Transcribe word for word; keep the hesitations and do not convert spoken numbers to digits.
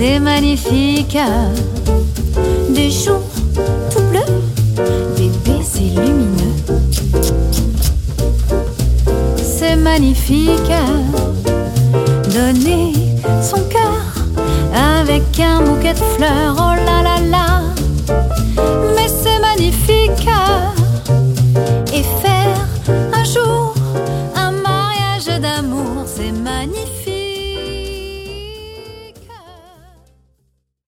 c'est magnifique. Des jours tout bleus, des baisers lumineux. C'est magnifique. Donner son cœur avec un bouquet de fleurs. Oh là là là.